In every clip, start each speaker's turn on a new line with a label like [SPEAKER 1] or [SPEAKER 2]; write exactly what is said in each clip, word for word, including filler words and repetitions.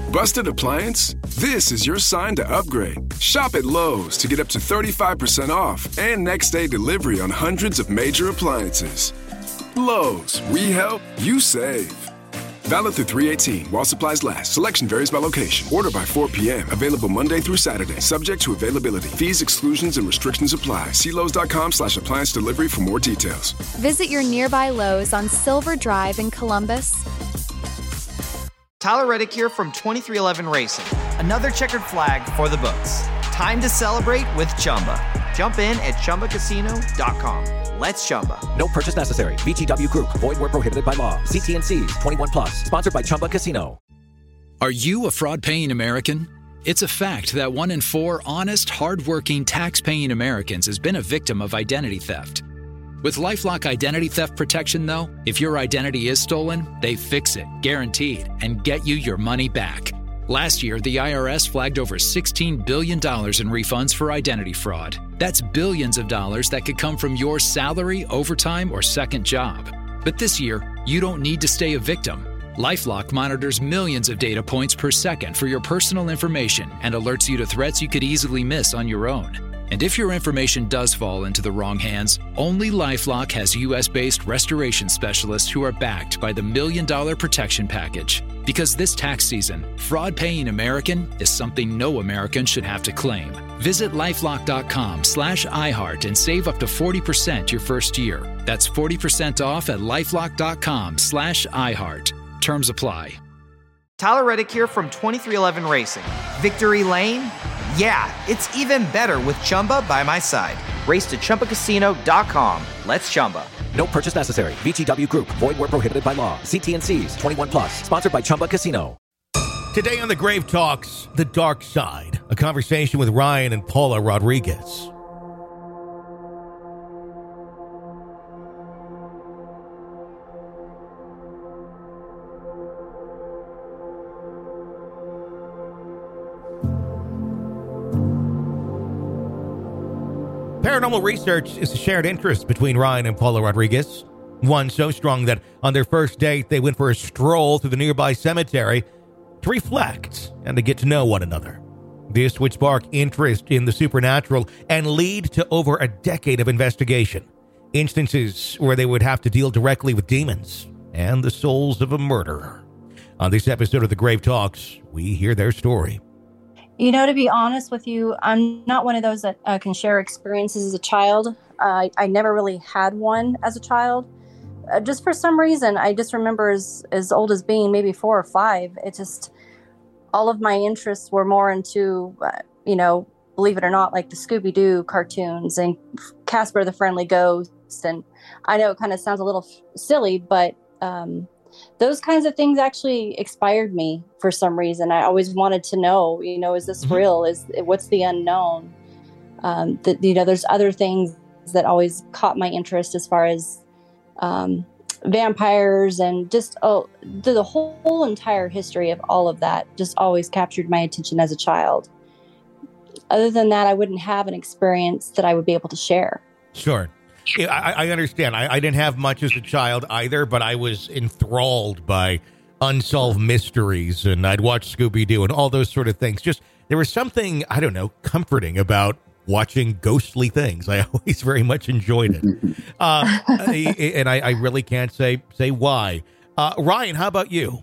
[SPEAKER 1] Busted appliance? This is your sign to upgrade. Shop at Lowe's to get up to thirty-five percent off and next day delivery on hundreds of major appliances. Lowe's, we help, you save. Valid through three eighteen while supplies last. Selection varies by location. Order by four p.m. Available Monday through Saturday. Subject to availability. Fees, exclusions, and restrictions apply. See Lowe's.com slash appliance delivery for more details.
[SPEAKER 2] Visit your nearby Lowe's on Silver Drive in Columbus.
[SPEAKER 3] Tyler Reddick here from twenty-three eleven Racing. Another checkered flag for the books. Time to celebrate with Chumba. Jump in at Chumba Casino dot com. Let's Chumba.
[SPEAKER 4] No purchase necessary. V G W Group. Void where prohibited by law. See T and C's. twenty-one plus. Sponsored by Chumba Casino.
[SPEAKER 5] Are you a fraud-paying American? It's a fact that one in four honest, hard-working, tax-paying Americans has been a victim of identity theft. With LifeLock Identity Theft Protection, though, if your identity is stolen, they fix it, guaranteed, and get you your money back. Last year, the I R S flagged over sixteen billion dollars in refunds for identity fraud. That's billions of dollars that could come from your salary, overtime, or second job. But this year, you don't need to stay a victim. LifeLock monitors millions of data points per second for your personal information and alerts you to threats you could easily miss on your own. And if your information does fall into the wrong hands, only LifeLock has U S-based restoration specialists who are backed by the Million Dollar Protection Package. Because this tax season, fraud-paying American is something no American should have to claim. Visit LifeLock.com slash iHeart and save up to forty percent your first year. That's forty percent off at LifeLock.com slash iHeart. Terms apply.
[SPEAKER 3] Tyler Reddick here from twenty-three eleven Racing. Victory Lane? Yeah, it's even better with Chumba by my side. Race to Chumba Casino dot com. Let's Chumba.
[SPEAKER 4] No purchase necessary. V G W Group. Void where prohibited by law. See T and C's. twenty-one plus. Sponsored by Chumba Casino.
[SPEAKER 6] Today on The Grave Talks, The Dark Side. A conversation with Ryan and Paula Rodriguez. Paranormal research is a shared interest between Ryan and Paula Rodriguez. One so strong that on their first date, they went for a stroll through the nearby cemetery to reflect and to get to know one another. This would spark interest in the supernatural and lead to over a decade of investigation. Instances where they would have to deal directly with demons and the souls of a murderer. On this episode of The Grave Talks, we hear their story.
[SPEAKER 7] You know, to be honest with you, I'm not one of those that uh, can share experiences as a child. Uh, I never really had one as a child. Uh, just for some reason, I just remember as, as old as being maybe four or five. It just, all of my interests were more into, uh, you know, believe it or not, like the Scooby-Doo cartoons and Casper the Friendly Ghost. And I know it kind of sounds a little f- silly, but um, those kinds of things actually inspired me for some reason. I always wanted to know, you know, is this mm-hmm. real? Is what's the unknown? Um, that, you know, there's other things that always caught my interest as far as um, vampires and just oh, the, the whole, whole entire history of all of that just always captured my attention as a child. Other than that, I wouldn't have an experience that I would be able to share.
[SPEAKER 6] Sure. I, I understand. I, I didn't have much as a child either, but I was enthralled by unsolved mysteries, and I'd watch Scooby-Doo and all those sort of things. Just, there was something, I don't know, comforting about watching ghostly things. I always very much enjoyed it. uh, and I, I really can't say say why. Uh, Ryan, how about you?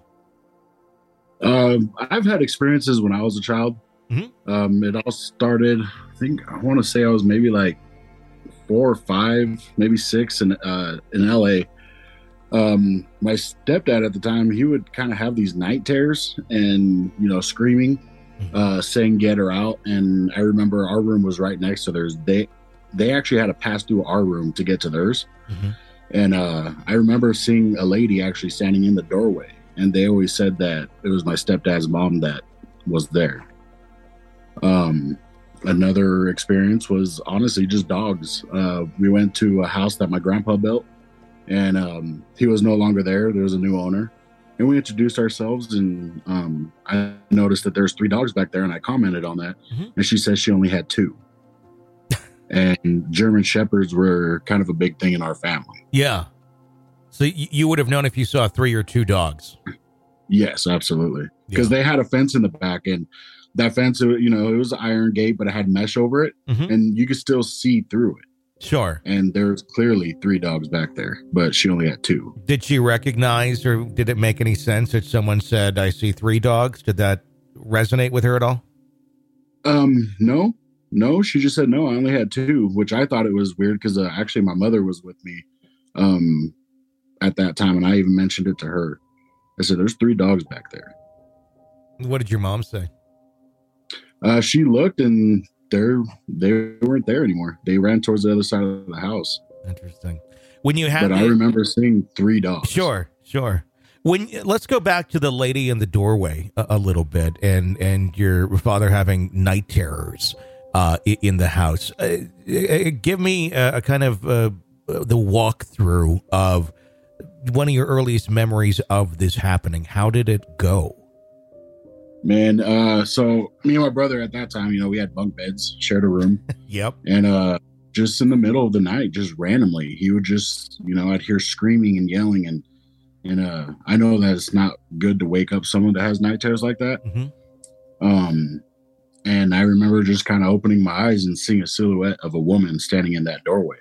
[SPEAKER 8] Um, I've had experiences when I was a child.
[SPEAKER 6] Mm-hmm.
[SPEAKER 8] Um, it all started, I think, I want to say I was maybe like four or five, maybe six in uh, in L A. Um, my stepdad at the time, he would kind of have these night terrors and, you know, screaming, uh, saying, get her out. And I remember our room was right next to theirs. They, they actually had to pass through our room to get to theirs.
[SPEAKER 6] Mm-hmm.
[SPEAKER 8] And uh, I remember seeing a lady actually standing in the doorway. And they always said that it was my stepdad's mom that was there. Um, Another experience was honestly just dogs. Uh, we went to a house that my grandpa built, and um, he was no longer there. There was a new owner, and we introduced ourselves, and um, I noticed that there's three dogs back there, and I commented on that,
[SPEAKER 6] mm-hmm.
[SPEAKER 8] and she says she only had two. And German Shepherds were kind of a big thing in our family.
[SPEAKER 6] Yeah. So y- you would have known if you saw three or two dogs.
[SPEAKER 8] Yes, absolutely. Because yeah. they had a fence in the back, and that fence, you know, it was an iron gate, but it had mesh over it, mm-hmm. and you could still see through it.
[SPEAKER 6] Sure.
[SPEAKER 8] And there's clearly three dogs back there, but she only had two.
[SPEAKER 6] Did she recognize, or did it make any sense that someone said, I see three dogs? Did that resonate with her at all?
[SPEAKER 8] Um, no, no. She just said, no, I only had two, which I thought it was weird because uh, actually my mother was with me um, at that time. And I even mentioned it to her. I said, there's three dogs back there.
[SPEAKER 6] What did your mom say?
[SPEAKER 8] Uh, she looked and they're, they weren't there anymore. They ran towards the other side of the house.
[SPEAKER 6] Interesting. When you had,
[SPEAKER 8] but I remember seeing three dogs.
[SPEAKER 6] Sure, sure. When let's go back to the lady in the doorway a, a little bit, and and your father having night terrors uh, in the house. Uh, give me a, a kind of uh, the walkthrough of one of your earliest memories of this happening. How did it go?
[SPEAKER 8] Man, uh, so me and my brother at that time, you know, we had bunk beds, shared a room.
[SPEAKER 6] Yep.
[SPEAKER 8] And uh, just in the middle of the night, just randomly, he would just, you know, I'd hear screaming and yelling, and and uh, I know that it's not good to wake up someone that has night terrors like that. Mm-hmm. Um, and I remember just kind of opening my eyes and seeing a silhouette of a woman standing in that doorway.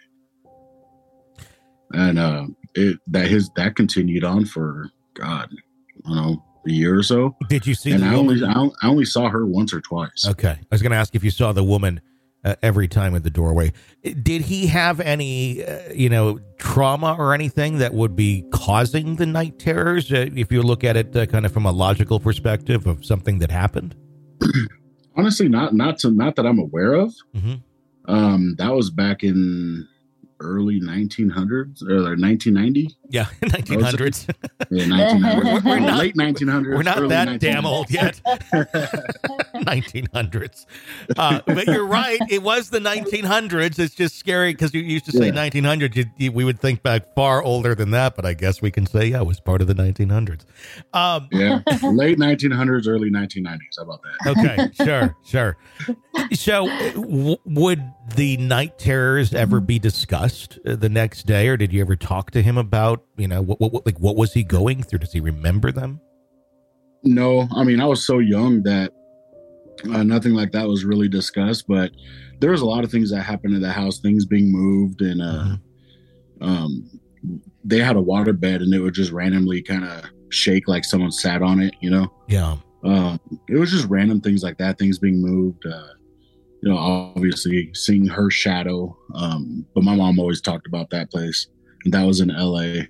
[SPEAKER 8] And uh, it that his that continued on for God, I don't know, a year or so.
[SPEAKER 6] Did you see?
[SPEAKER 8] And
[SPEAKER 6] the
[SPEAKER 8] I
[SPEAKER 6] woman?
[SPEAKER 8] only I only saw her once or twice.
[SPEAKER 6] Okay, I was going to ask if you saw the woman uh, every time at the doorway. Did he have any, uh, you know, trauma or anything that would be causing the night terrors? Uh, if you look at it uh, kind of from a logical perspective of something that happened.
[SPEAKER 8] Honestly, not not to not that I'm aware of.
[SPEAKER 6] Mm-hmm.
[SPEAKER 8] Um, that was back in early nineteen hundreds or nineteen ninety.
[SPEAKER 6] Yeah, nineteen hundreds.
[SPEAKER 8] Yeah, nineteen hundreds. We're not, late nineteen hundreds.
[SPEAKER 6] We're not that damn old yet. nineteen hundreds. Uh, but you're right. It was the nineteen hundreds. It's just scary because you used to say yeah. nineteen hundred. You, you, we would think back far older than that, but I guess we can say, yeah, it was part of the nineteen hundreds. Um,
[SPEAKER 8] yeah, late nineteen hundreds, early nineteen nineties. How about that?
[SPEAKER 6] Okay, sure, sure. So w- would the night terrors ever be discussed the next day, or did you ever talk to him about, you know, what, what like what was he going through? Does he remember them?
[SPEAKER 8] No, I mean, I was so young that uh, nothing like that was really discussed, but there was a lot of things that happened in the house, things being moved, and uh, mm-hmm. um, they had a water bed and it would just randomly kind of shake like someone sat on it, you know?
[SPEAKER 6] Yeah.
[SPEAKER 8] Um, it was just random things like that, things being moved, uh, you know, obviously seeing her shadow. Um, but my mom always talked about that place, and that was in L A.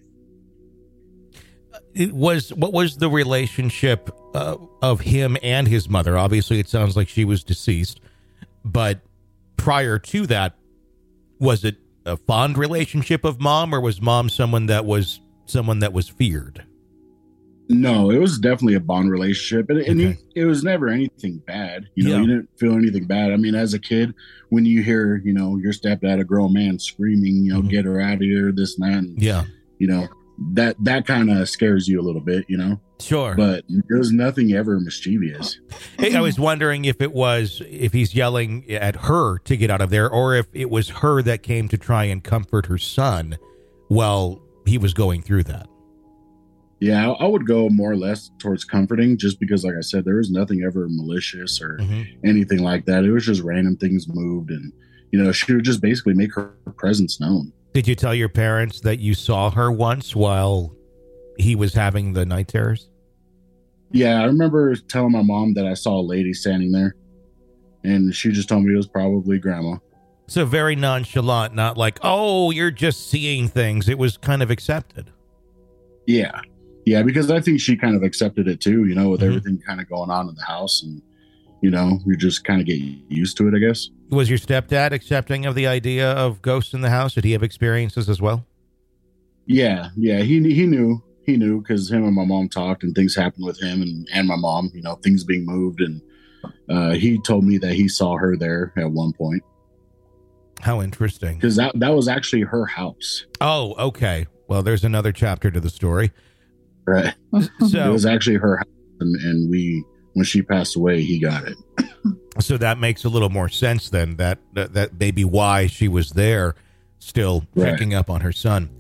[SPEAKER 6] It was, what was the relationship uh, of him and his mother? Obviously, it sounds like she was deceased, but prior to that, was it a fond relationship of mom, or was mom someone that was someone that was feared?
[SPEAKER 8] No, it was definitely a bond relationship, and, and okay. it, it was never anything bad. You know, yeah. you didn't feel anything bad. I mean, as a kid, when you hear, you know, your stepdad, a grown man, screaming, you know, mm-hmm. get her out of here, this and that, and,
[SPEAKER 6] yeah,
[SPEAKER 8] you know, that that kind of scares you a little bit, you know.
[SPEAKER 6] Sure,
[SPEAKER 8] but there was nothing ever mischievous.
[SPEAKER 6] Hey, I was wondering if it was if he's yelling at her to get out of there, or if it was her that came to try and comfort her son while he was going through that.
[SPEAKER 8] Yeah, I would go more or less towards comforting, just because, like I said, there was nothing ever malicious or mm-hmm. anything like that. It was just random things moved, and, you know, she would just basically make her presence known.
[SPEAKER 6] Did you tell your parents that you saw her once while he was having the night terrors?
[SPEAKER 8] Yeah, I remember telling my mom that I saw a lady standing there, and she just told me it was probably grandma.
[SPEAKER 6] So very nonchalant, not like, oh, you're just seeing things. It was kind of accepted.
[SPEAKER 8] Yeah. Yeah, because I think she kind of accepted it too, you know, with mm-hmm. everything kind of going on in the house, and, you know, you just kind of get used to it, I guess.
[SPEAKER 6] Was your stepdad accepting of the idea of ghosts in the house? Did he have experiences as well?
[SPEAKER 8] Yeah, yeah, he he knew, he knew because him and my mom talked, and things happened with him and, and my mom, you know, things being moved, and uh, he told me that he saw her there at one point.
[SPEAKER 6] How interesting.
[SPEAKER 8] Because that, that was actually her house.
[SPEAKER 6] Oh, okay. Well, there's another chapter to the story.
[SPEAKER 8] Right. So it was actually her house, and, and we, when she passed away, he got it.
[SPEAKER 6] So that makes a little more sense then, that that, that may be why she was there still
[SPEAKER 8] right.
[SPEAKER 6] checking up on her son.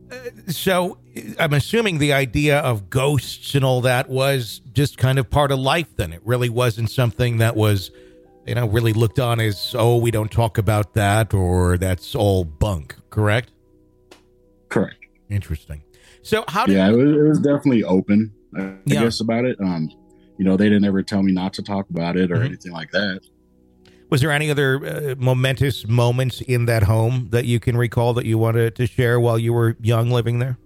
[SPEAKER 6] So I'm assuming the idea of ghosts and all that was just kind of part of life then. It really wasn't something that was, you know, really looked on as, oh, we don't talk about that, or that's all bunk, correct?
[SPEAKER 8] Correct.
[SPEAKER 6] Interesting. So how did...
[SPEAKER 8] Yeah, it was, it was definitely open, I
[SPEAKER 6] Yeah.
[SPEAKER 8] guess, about it. Um, you know, they didn't ever tell me not to talk about it or
[SPEAKER 6] Mhm.
[SPEAKER 8] anything like that.
[SPEAKER 6] Was there any other uh, momentous moments in that home that you can recall that you wanted to share while you were young living there?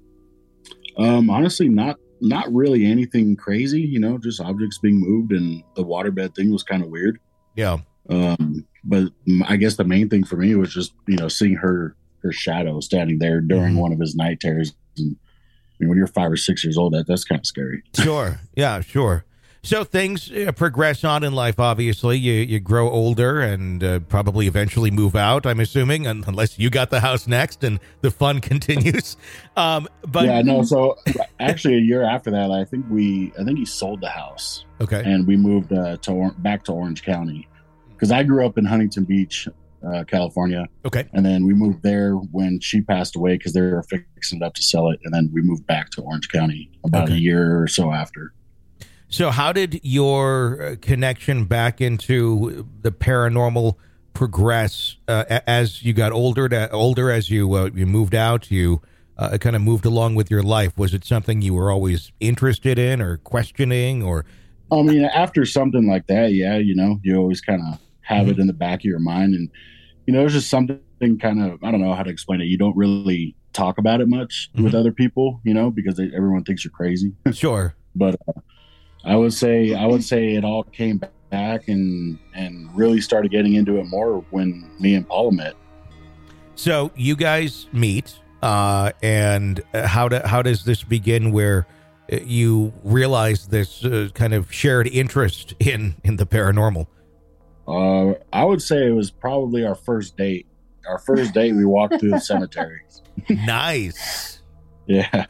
[SPEAKER 8] Um, honestly, not not really anything crazy, you know, just objects being moved, and the waterbed thing was kind of weird.
[SPEAKER 6] Yeah.
[SPEAKER 8] Um, but m- I guess the main thing for me was just, you know, seeing her her shadow standing there during
[SPEAKER 6] Mhm.
[SPEAKER 8] one of his night terrors. And I mean, when you're five or six years old, that that's kind of scary.
[SPEAKER 6] Sure. Yeah, sure. So things uh, progress on in life, obviously. You you grow older and uh, probably eventually move out, I'm assuming, un- unless you got the house next and the fun continues. Um, but
[SPEAKER 8] yeah, no. So actually, a year after that, I think we, I think he sold the house,
[SPEAKER 6] Okay.
[SPEAKER 8] and we moved uh, to or- back to Orange County, because I grew up in Huntington Beach, uh, California,
[SPEAKER 6] Okay.
[SPEAKER 8] and then we moved there when she passed away because they were fixing it up to sell it, and then we moved back to Orange County about
[SPEAKER 6] Okay.
[SPEAKER 8] a year or so after.
[SPEAKER 6] So how did your uh, connection back into the paranormal progress uh, a- as you got older? To, older as you uh, you moved out, you uh, kind of moved along with your life. Was it something you were always interested in, or questioning, or
[SPEAKER 8] I mean, after something like that, yeah, you know, you always kind of have
[SPEAKER 6] Mhm.
[SPEAKER 8] it in the back of your mind, and you know, it's just something kind of, I don't know how to explain it. You don't really talk about it much
[SPEAKER 6] Mhm.
[SPEAKER 8] with other people, you know, because they, everyone thinks you're crazy.
[SPEAKER 6] sure?
[SPEAKER 8] But uh, I would say, I would say it all came back and and really started getting into it more when me and Paula met.
[SPEAKER 6] So you guys meet, uh, and uh, how do, how does this begin? Where uh, you realize this uh, kind of shared interest in in the paranormal?
[SPEAKER 8] Uh, I would say it was probably our first date. Our first date, we walked through the cemetery.
[SPEAKER 6] Nice.
[SPEAKER 8] Yeah.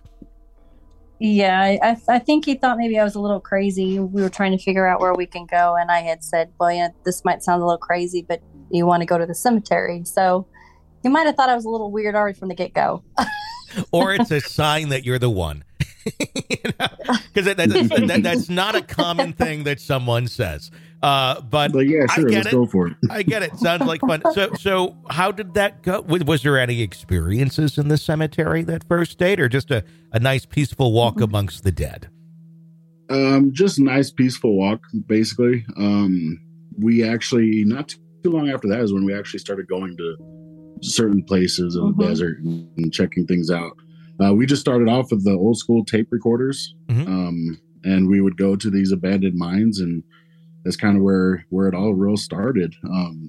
[SPEAKER 7] Yeah, I, I I think he thought maybe I was a little crazy. We were trying to figure out where we can go, and I had said, "Well, yeah, this might sound a little crazy, but you want to go to the cemetery." So he might have thought I was a little weird already from the get go.
[SPEAKER 6] Or it's a sign that you're the one. Because that, that, that, that, that's not a common thing that someone says. Uh, but
[SPEAKER 8] But yeah,
[SPEAKER 6] I
[SPEAKER 8] sure,
[SPEAKER 6] get
[SPEAKER 8] let's
[SPEAKER 6] it.
[SPEAKER 8] go for it.
[SPEAKER 6] I get it. Sounds like fun. So, so how did that go? Was, was there any experiences in the cemetery that first date, or just a, a nice peaceful walk amongst the dead?
[SPEAKER 8] Um, just a nice, peaceful walk, basically. Um, we actually, not too long after that is when we actually started going to certain places in
[SPEAKER 7] Mhm.
[SPEAKER 8] the desert and, and checking things out. Uh, we just started off with the old school tape recorders,
[SPEAKER 6] Mhm.
[SPEAKER 8] um, and we would go to these abandoned mines, and that's kind of where where it all real started. Um,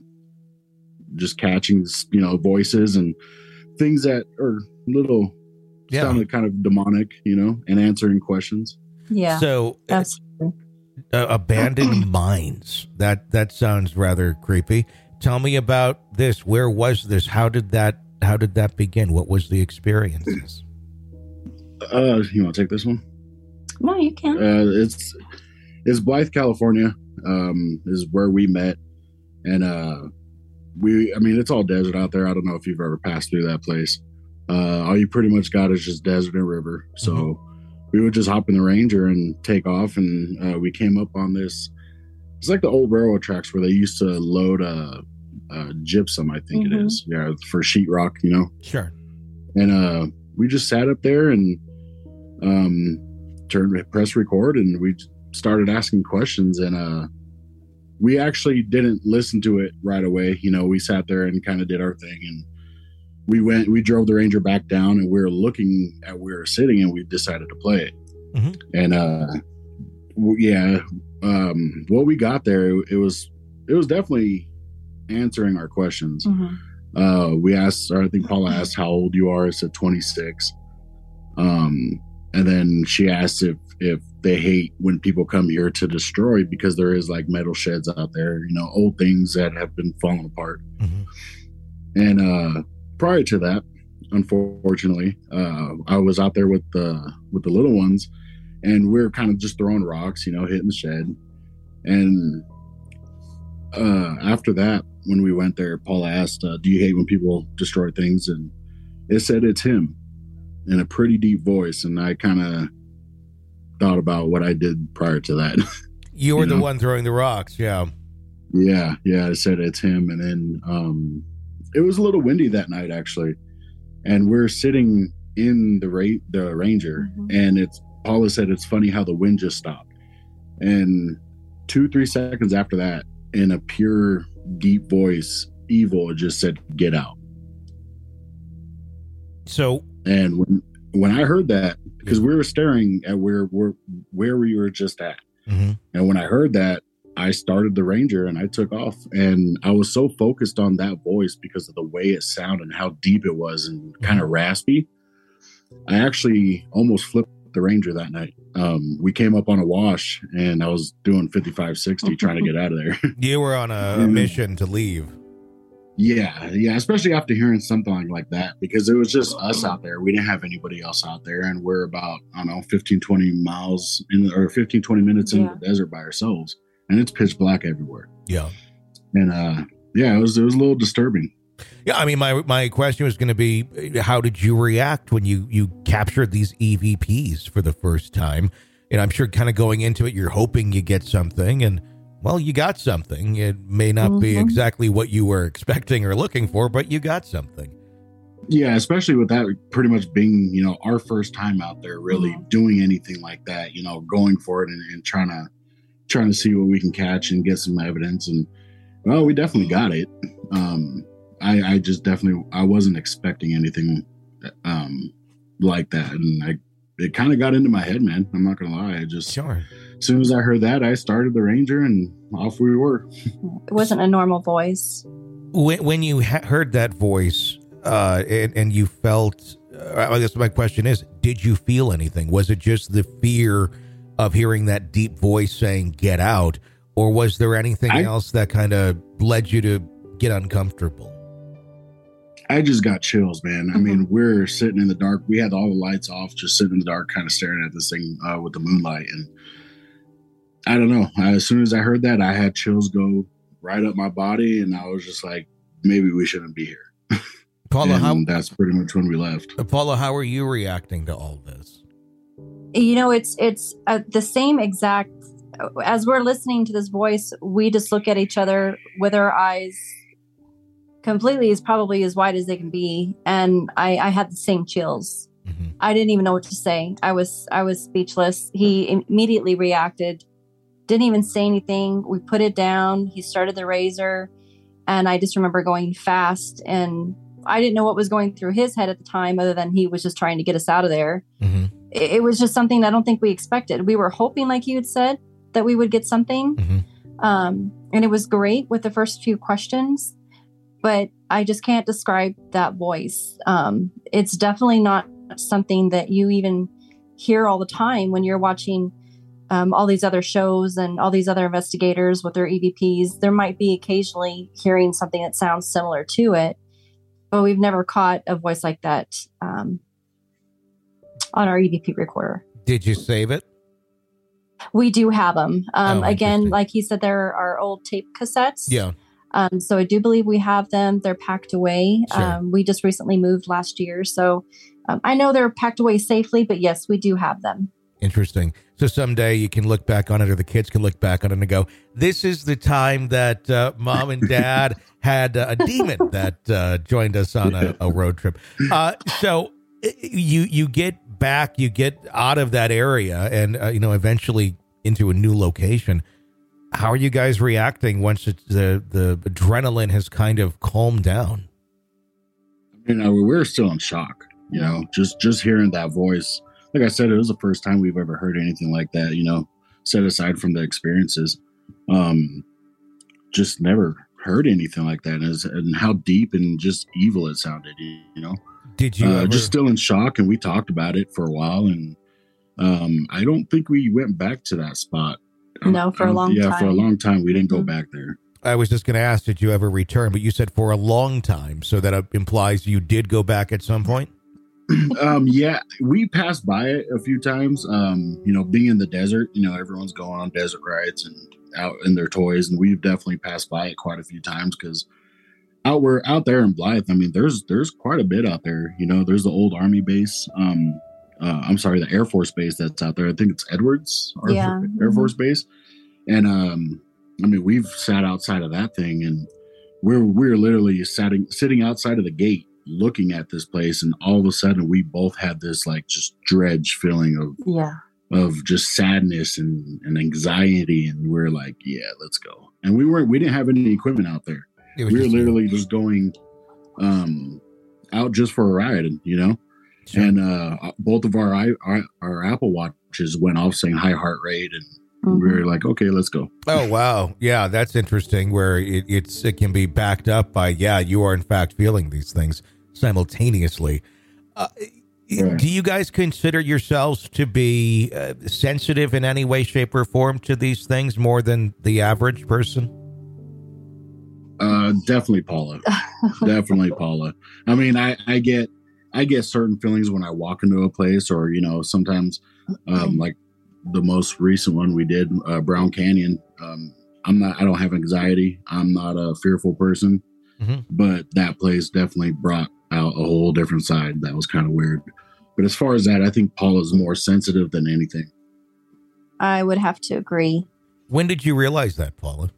[SPEAKER 8] just catching, you know, voices and things that are little,
[SPEAKER 6] Yeah.
[SPEAKER 8] sounded kind of demonic, you know, and answering questions.
[SPEAKER 7] Yeah,
[SPEAKER 6] So, uh,
[SPEAKER 7] absolutely.
[SPEAKER 6] uh, abandoned mines. That that sounds rather creepy. Tell me about this. Where was this? How did that? How did that begin? What was the experiences?
[SPEAKER 8] Uh, you want to take this one?
[SPEAKER 7] No, you can.
[SPEAKER 8] Uh, it's it's Blythe, California. Um, is where we met, and uh, we. I mean, it's all desert out there. I don't know if you've ever passed through that place. Uh, all you pretty much got is just desert and river. So
[SPEAKER 6] Mm-hmm.
[SPEAKER 8] we would just hop in the Ranger and take off, and uh, we came up on this. It's like the old railroad tracks where they used to load uh, uh, gypsum. I think
[SPEAKER 7] Mhm.
[SPEAKER 8] it is. Yeah, for sheetrock. You know.
[SPEAKER 6] Sure.
[SPEAKER 8] And uh, we just sat up there and um, turned press record, and we started asking questions. And uh, we actually didn't listen to it right away. You know, we sat there and kind of did our thing, and we went. We drove the Ranger back down, and we were looking at where we were sitting, and we decided to play it.
[SPEAKER 6] Mhm.
[SPEAKER 8] And uh, w- yeah, um, what we got there, it was it was definitely answering our questions.
[SPEAKER 7] Mhm.
[SPEAKER 8] Uh, we asked, or I think Paula asked how old you are. I said twenty-six. Um, and then she asked if, if they hate when people come here to destroy, because there is like metal sheds out there, you know, old things that have been falling apart.
[SPEAKER 6] Mhm.
[SPEAKER 8] And, uh, prior to that, unfortunately, uh, I was out there with the, with the little ones, and we were kind of just throwing rocks, you know, hitting the shed. And, uh, after that, when we went there, Paula asked, uh, do you hate when people destroy things? And it said it's him. in a pretty deep voice, and I kind of thought about what I did prior to that.
[SPEAKER 6] You were
[SPEAKER 8] you
[SPEAKER 6] the
[SPEAKER 8] know?
[SPEAKER 6] one throwing the rocks, yeah.
[SPEAKER 8] Yeah, yeah, I said it's him. And then um, it was a little windy that night, actually. And we're sitting in the ra- the Ranger, mm-hmm. and it's Paula said it's funny how the wind just stopped. And two, three seconds after that, in a pure, deep voice, Evil just said, "Get out."
[SPEAKER 6] So,
[SPEAKER 8] and when when I heard that, because we were staring at where where where we were just at,
[SPEAKER 6] mm-hmm.
[SPEAKER 8] and when I heard that, I started the Ranger and I took off. And I was so focused on that voice because of the way it sounded and how deep it was and mm-hmm. kind of raspy. I actually almost flipped the Ranger that night. Um, we came up on a wash and I was doing fifty-five, sixty trying to get out of there.
[SPEAKER 6] You were on a, a mission to leave.
[SPEAKER 8] Yeah, yeah, especially after hearing something like that, because it was just us out there. We didn't have anybody else out there, and we're about, I don't know, fifteen, twenty miles in, or fifteen, twenty minutes yeah. into the desert by ourselves, and it's pitch black everywhere.
[SPEAKER 6] Yeah.
[SPEAKER 8] And, uh, yeah, it was, it was a little disturbing.
[SPEAKER 6] Yeah, I mean, my my question was going to be, how did you react when you, you captured these E V Ps for the first time? And I'm sure kind of going into it, you're hoping you get something, and well, you got something. It may not mm-hmm. be exactly what you were expecting or looking for, but you got something.
[SPEAKER 8] Yeah, especially with that pretty much being, you know, our first time out there really mm-hmm. doing anything like that, you know, going for it and, and trying to trying to see what we can catch and get some evidence. And, well, we definitely got it. Um, I, I just definitely, I wasn't expecting anything um, like that. And I, it kind of got into my head, man. I'm not going to lie. I just...
[SPEAKER 6] Sure.
[SPEAKER 8] As soon as I heard that, I started the Ranger and off we were.
[SPEAKER 7] It wasn't a normal voice.
[SPEAKER 6] When, when you ha- heard that voice uh, and, and you felt, uh, I guess my question is, did you feel anything? Was it just the fear of hearing that deep voice saying, "Get out"? Or was there anything I, else that kind of led you to get uncomfortable?
[SPEAKER 8] I just got chills, man. I mm-hmm. mean, we're sitting in the dark. We had all the lights off, just sitting in the dark, kind of staring at this thing uh, with the moonlight. And I don't know. As soon as I heard that, I had chills go right up my body, and I was just like, maybe we shouldn't be here.
[SPEAKER 6] Paula, how,
[SPEAKER 8] that's pretty much when we left.
[SPEAKER 6] Paula, how are you reacting to all this?
[SPEAKER 7] You know, it's it's uh, the same exact. As we're listening to this voice, we just look at each other with our eyes completely as probably as wide as they can be, and I, I had the same chills. Mm-hmm. I didn't even know what to say. I was I was speechless. He immediately reacted. Didn't even say anything. We put it down. He started the razor, and I just remember going fast, and I didn't know what was going through his head at the time other than he was just trying to get us out of there. Mm-hmm. It, it was just something I don't think we expected. We were hoping, like you had said, that we would get something. Mm-hmm. Um, and it was great with the first few questions, but I just can't describe that voice. Um, it's definitely not something that you even hear all the time when you're watching Um, all these other shows and all these other investigators with their E V Ps. There might be occasionally hearing something that sounds similar to it, but we've never caught a voice like that um, on our E V P recorder.
[SPEAKER 6] Did you save it?
[SPEAKER 7] We do have them. Um,
[SPEAKER 6] oh,
[SPEAKER 7] again, like he said, there are old tape cassettes.
[SPEAKER 6] Yeah.
[SPEAKER 7] Um, so I do believe we have them. They're packed away.
[SPEAKER 6] Sure.
[SPEAKER 7] Um, we just recently moved last year. So um, I know they're packed away safely, but yes, we do have them.
[SPEAKER 6] Interesting. So someday you can look back on it, or the kids can look back on it and go, this is the time that uh, mom and dad had uh, a demon that uh, joined us on a, a road trip. Uh, so you you get back, you get out of that area and, uh, you know, eventually into a new location. How are you guys reacting once it's, the, the adrenaline has kind of calmed down?
[SPEAKER 8] You know, we're still in shock, you know, just, just hearing that voice. Like I said, it was the first time we've ever heard anything like that, you know, set aside from the experiences. Um, just never heard anything like that, and, and how deep and just evil it sounded, you know.
[SPEAKER 6] Did you
[SPEAKER 8] uh,
[SPEAKER 6] ever...
[SPEAKER 8] just still in shock, and we talked about it for a while, and um, I don't think we went back to that spot.
[SPEAKER 7] No, for a long
[SPEAKER 8] yeah,
[SPEAKER 7] time.
[SPEAKER 8] Yeah, for a long time, we didn't
[SPEAKER 7] mm-hmm.
[SPEAKER 8] go back there.
[SPEAKER 6] I was just going to ask, did you ever return? But you said for a long time, so that implies you did go back at some point?
[SPEAKER 8] um, yeah, we passed by it a few times. Um, you know, being in the desert, you know, everyone's going on desert rides and out in their toys, and we've definitely passed by it quite a few times because out we're out there in Blythe. I mean, there's there's quite a bit out there. You know, there's the old Army base. Um, uh, I'm sorry, the Air Force base that's out there. I think it's Edwards Air,
[SPEAKER 7] Yeah.
[SPEAKER 8] Air
[SPEAKER 7] Mhm.
[SPEAKER 8] Force Base. And um, I mean, we've sat outside of that thing, and we're we're literally sitting sitting outside of the gate, looking at this place, and all of a sudden, we both had this like just dredge feeling of
[SPEAKER 7] Yeah.
[SPEAKER 8] of just sadness and, and anxiety, and we're like, yeah, let's go. And we weren't we didn't have any equipment out there.
[SPEAKER 6] It was
[SPEAKER 8] We were
[SPEAKER 6] just-
[SPEAKER 8] literally just going um, out just for a ride, you know.
[SPEAKER 6] Sure.
[SPEAKER 8] And uh, both of our, i- our our Apple Watches went off saying high heart rate, and
[SPEAKER 7] Mhm.
[SPEAKER 8] we were like, okay, let's go.
[SPEAKER 6] Oh, wow. Yeah, that's interesting where it, it's it can be backed up by, yeah, you are in fact feeling these things simultaneously. Uh,
[SPEAKER 8] Right.
[SPEAKER 6] Do you guys consider yourselves to be uh, sensitive in any way, shape, or form to these things more than the average person?
[SPEAKER 8] Uh, definitely Paula. Definitely Paula. I mean, I, I get I get certain feelings when I walk into a place, or you know, sometimes um, like the most recent one we did, uh, Brown Canyon. Um, I'm not. I don't have anxiety. I'm not a fearful person,
[SPEAKER 6] Mhm.
[SPEAKER 8] but that place definitely brought out a whole different side. That was kind of weird. But as far as that, I think Paula's more sensitive than anything.
[SPEAKER 7] I would have to agree.
[SPEAKER 6] When did you realize that, Paula?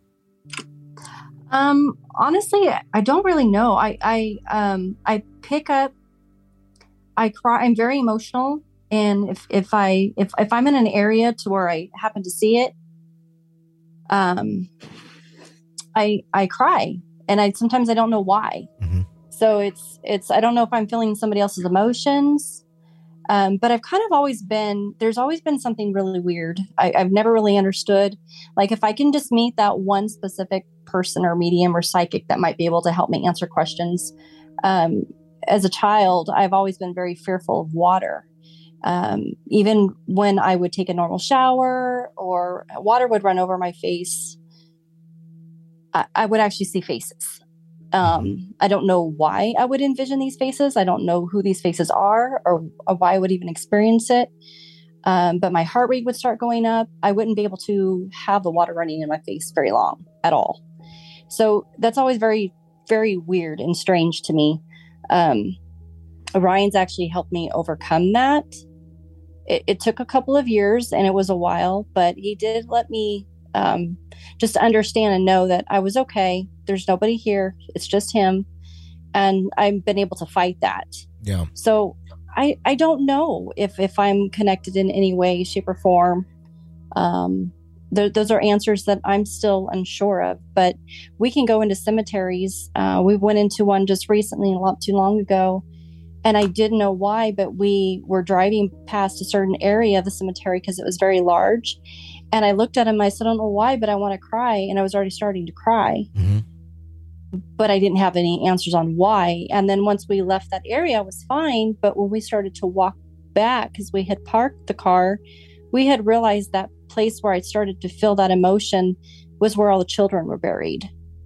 [SPEAKER 7] Um, honestly, I don't really know. I, I, um, I pick up, I cry. I'm very emotional. And if, if I, if, if I'm in an area to where I happen to see it, um, I, I cry, and I, sometimes I don't know why.
[SPEAKER 6] Mhm.
[SPEAKER 7] So it's, it's, I don't know if I'm feeling somebody else's emotions. Um, but I've kind of always been, there's always been something really weird. I, I've never really understood. Like if I can just meet that one specific person or medium or psychic that might be able to help me answer questions. Um, as a child, I've always been very fearful of water. Um, even when I would take a normal shower or water would run over my face, I, I would actually see faces. Um, I don't know why I would envision these faces. I don't know who these faces are, or, or why I would even experience it. Um, but my heart rate would start going up. I wouldn't be able to have the water running in my face very long at all. So that's always very, very weird and strange to me. Um, Ryan's actually helped me overcome that. It, it took a couple of years and it was a while, but he did let me um, just understand and know that I was okay. There's nobody here. It's just him. And I've been able to fight that.
[SPEAKER 6] Yeah.
[SPEAKER 7] So I, I don't know if, if I'm connected in any way, shape, or form. Um, th- those are answers that I'm still unsure of. But we can go into cemeteries. Uh, we went into one just recently, not too long ago. And I didn't know why, but we were driving past a certain area of the cemetery because it was very large. And I looked at him, I said, I don't know why, but I want to cry. And I was already starting to cry.
[SPEAKER 6] Mm-hmm.
[SPEAKER 7] But I didn't have any answers on why. And then once we left that area, I was fine. But when we started to walk back, because we had parked the car, we had realized that place where I started to feel that emotion was where all the children were buried.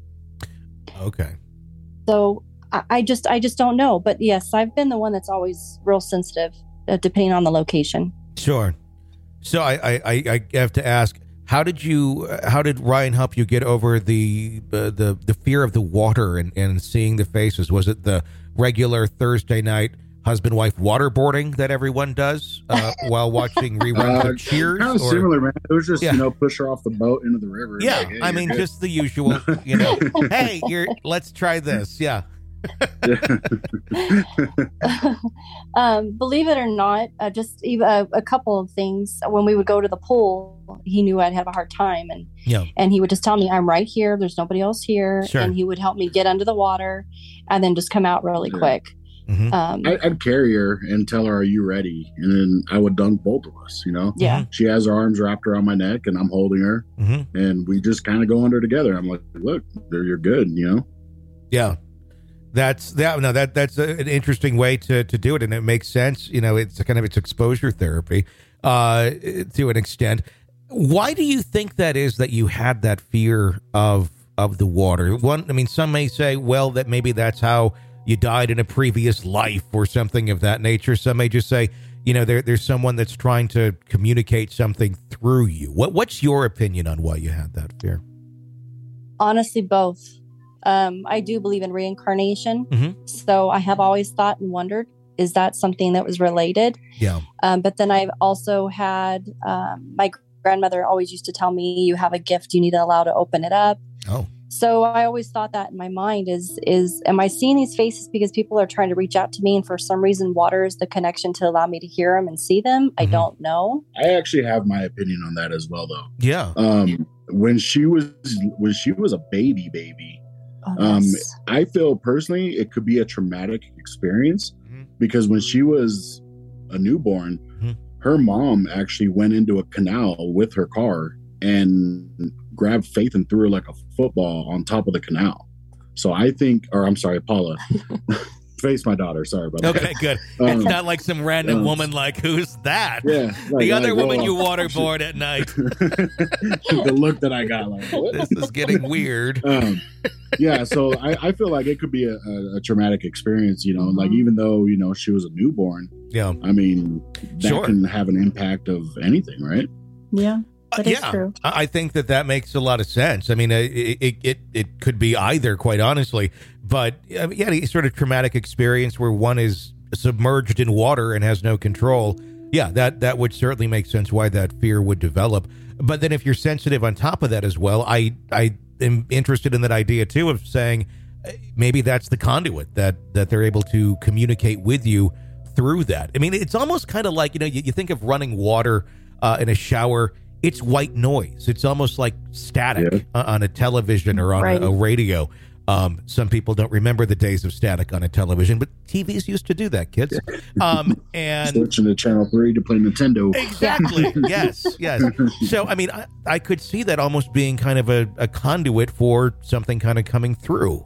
[SPEAKER 6] Okay.
[SPEAKER 7] So I, I just, I just don't know. But yes, I've been the one that's always real sensitive, uh, depending on the location.
[SPEAKER 6] Sure. So I, I, I I have to ask, how did you, how did Ryan help you get over the uh, the the fear of the water and, and seeing the faces? Was it the regular Thursday night husband wife waterboarding that everyone does uh, while watching reruns
[SPEAKER 8] Uh,
[SPEAKER 6] of Cheers?
[SPEAKER 8] Kind of
[SPEAKER 6] or-
[SPEAKER 8] similar, man. It was just
[SPEAKER 6] Yeah.
[SPEAKER 8] you know push her off the boat into the river.
[SPEAKER 6] Yeah,
[SPEAKER 8] Like, hey,
[SPEAKER 6] I
[SPEAKER 8] you're
[SPEAKER 6] mean
[SPEAKER 8] good.
[SPEAKER 6] just the usual. You know, hey, you're let's try this. Yeah.
[SPEAKER 7] um, believe it or not, uh, just even a, a couple of things. When we would go to the pool, he knew I'd have a hard time, and
[SPEAKER 6] Yeah.
[SPEAKER 7] and he would just tell me, "I'm right here. There's nobody else here,"
[SPEAKER 6] Sure.
[SPEAKER 7] and he would help me get under the water, and then just come out really
[SPEAKER 8] Yeah.
[SPEAKER 7] quick.
[SPEAKER 6] Mhm.
[SPEAKER 7] Um,
[SPEAKER 8] I, I'd carry her and tell her, "Are you ready?" And then I would dunk both of us. You know.
[SPEAKER 7] yeah,
[SPEAKER 8] She has her arms wrapped around my neck, and I'm holding her,
[SPEAKER 6] Mhm.
[SPEAKER 8] and we just kind of go under together. I'm like, "Look, there, you're good," you know.
[SPEAKER 6] Yeah. That's that. No, that that's a, an interesting way to, to do it, and it makes sense. You know, it's a kind of it's exposure therapy uh, to an extent. Why do you think that is that you had that fear of of the water? One, I mean, some may say, well, that maybe that's how you died in a previous life or something of that nature. Some may just say, you know, there, there's someone that's trying to communicate something through you. What what's your opinion on why you had that fear?
[SPEAKER 7] honestly, both Um, I do believe in reincarnation.
[SPEAKER 6] Mm-hmm.
[SPEAKER 7] So I have always thought and wondered, is that something that was related?
[SPEAKER 6] Yeah.
[SPEAKER 7] Um, but then I've also had, um, my grandmother always used to tell me, you have a gift, you need to allow to open it up.
[SPEAKER 6] Oh.
[SPEAKER 7] So I always thought that in my mind is, is, am I seeing these faces because people are trying to reach out to me? And for some reason, water is the connection to allow me to hear them and see them. Mm-hmm. I don't know.
[SPEAKER 8] I actually have my opinion on that as well, though.
[SPEAKER 6] Yeah.
[SPEAKER 8] Um, when she was, when she was a baby, baby,
[SPEAKER 7] Oh,
[SPEAKER 8] um,
[SPEAKER 7] yes.
[SPEAKER 8] I feel personally it could be a traumatic experience mm-hmm. because when she was a newborn, mm-hmm. her mom actually went into a canal with her car and grabbed Faith and threw her like a football on top of the canal. So I think, or I'm sorry, Paula, Faith's my daughter. Sorry about that.
[SPEAKER 6] Okay, good. Um, it's not like some random um, woman like, who's that?
[SPEAKER 8] Yeah. Like,
[SPEAKER 6] the other
[SPEAKER 8] like,
[SPEAKER 6] woman
[SPEAKER 8] oh,
[SPEAKER 6] you waterboard at night.
[SPEAKER 8] The look that I got, like, what?
[SPEAKER 6] This is getting weird.
[SPEAKER 8] Um, yeah, so I, I feel like it could be a, a, a traumatic experience, you know, mm-hmm. like even though, you know, she was a newborn.
[SPEAKER 6] Yeah.
[SPEAKER 8] I mean, that
[SPEAKER 6] sure.
[SPEAKER 8] can have an impact of anything, right?
[SPEAKER 7] Yeah. That
[SPEAKER 6] uh,
[SPEAKER 7] is
[SPEAKER 6] yeah,
[SPEAKER 7] true.
[SPEAKER 6] I think that that makes a lot of sense. I mean, uh, it, it it it could be either, quite honestly. But I mean, yeah, any sort of traumatic experience where one is submerged in water and has no control. Yeah, that that would certainly make sense why that fear would develop. But then, if you're sensitive on top of that as well, I I am interested in that idea too of saying uh, maybe that's the conduit that that they're able to communicate with you through that. I mean, it's almost kind of like, you know, you, you think of running water uh, in a shower. It's white noise. It's almost like static yeah. on a television or on right. a, a radio. Um, some people don't remember the days of static on a television, but T Vs used to do that, kids. Um, and
[SPEAKER 8] switching to channel three to play Nintendo.
[SPEAKER 6] Exactly. yes. Yes. So, I mean, I, I could see that almost being kind of a, a conduit for something kind of coming through.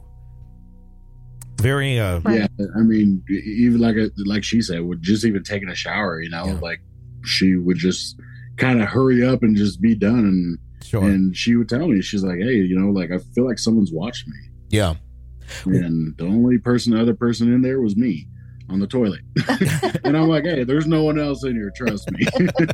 [SPEAKER 6] Very. Uh,
[SPEAKER 8] yeah. I mean, even like a, like she said, with just even taking a shower, you know, yeah. like she would just kind of hurry up and just be done. And,
[SPEAKER 6] sure.
[SPEAKER 8] and she would tell me, she's like, hey, you know, like I feel like someone's watched me.
[SPEAKER 6] Yeah.
[SPEAKER 8] And the only person, the other person in there was me on the toilet. And I'm like, hey, there's no one else in here. Trust me.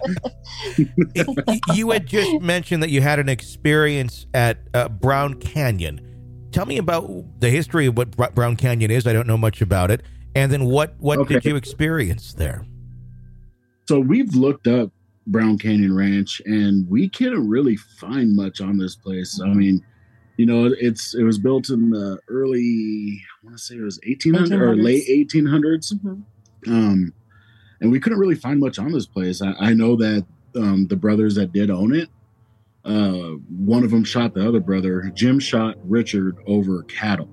[SPEAKER 6] You had just mentioned that you had an experience at uh, Brown Canyon. Tell me about the history of what Brown Canyon is. I don't know much about it. And then what, what okay. did you experience there?
[SPEAKER 8] So we've looked up Brown Canyon Ranch and we couldn't really find much on this place. I mean, you know, it's it was built in the early, I want to say it was eighteen hundred or late eighteen hundreds. Mm-hmm. Um, and we couldn't really find much on this place. I, I know that um, the brothers that did own it, uh, one of them shot the other brother. Jim shot Richard over cattle.